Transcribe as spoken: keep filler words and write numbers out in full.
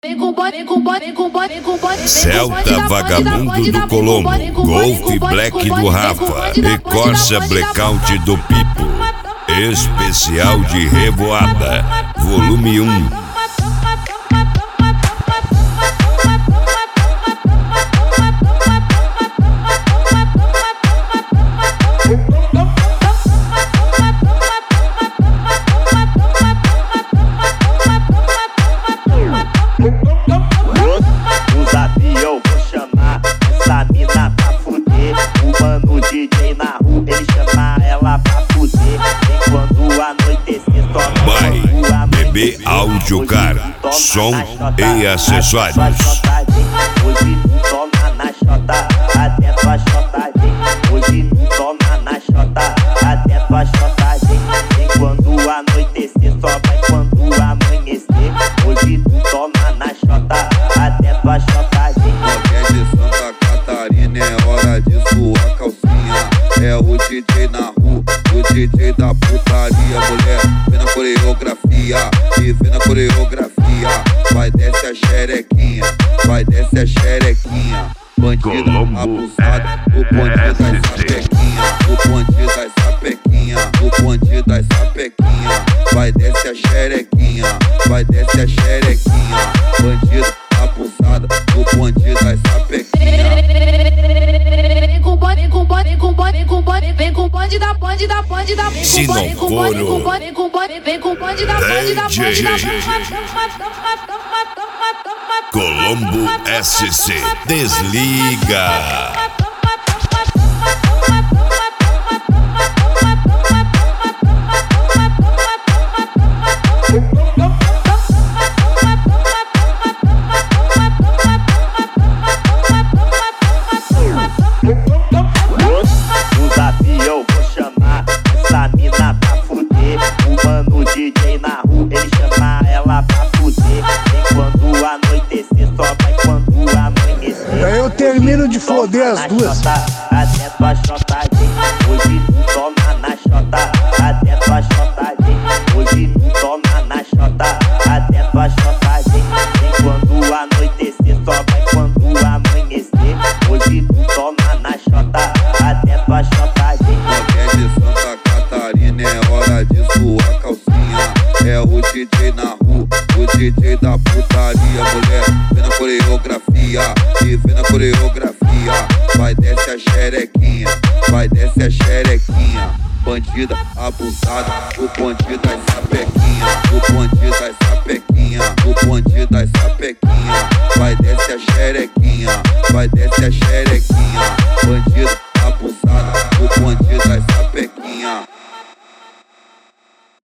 Celta Vagabundo do Colombo, Golf Black do Rafa e Corsa Blackout do Pipo. Especial de Revoada, volume um. Áudio Car, som e acessórios. Hoje tu toma na chota, até tua chota vem. Hoje tu toma na chota, até tua chota vem. Vem quando anoitecer, só vai quando amanhecer. Hoje tu toma na chota, até tua chota vem. Qualquer de Santa Catarina é hora de suar calcinha. É o D J na rua, o D J da putaria. Mulher, vem na coreografia, e vem na coreografia. Vai desce a xerequinha, vai desce a xerequinha. Bandida abusada, o bonde das sapequinha, o bonde das sapequinha, o bonde das sapequinha. Vai desce a xerequinha, vai desce a xerequinha. Bandida abusada, o bonde das sapequinha. Vem com bonde, com bonde, com bonde, com bonde, vem com bonde da bonde da bonde da bonde. Se não for com bonde, com bonde, vem com bonde da bonde da bonde da Colombo S C, desliga. Termino de foder as duas. Até tua chota vem. Hoje tu toma na chota, até tua chota vem. Hoje tu toma na chota, até tua chota vem. Vem quando anoitecer, só vai quando amanhecer. Hoje tu toma na chota, até tua chota vem. Qualquer de Santa Catarina é hora de suar calcinha. É o D J na rua, o D J da putaria. Mulher, vem na coreografia, e vem na coreografia. Vai desce a xerequinha, vai desce a xerequinha. Bandida abusada, o bonde das sapequinha, o bonde das sapequinha, o bonde das sapequinha. Vai desce a xerequinha, vai desce a xerequinha.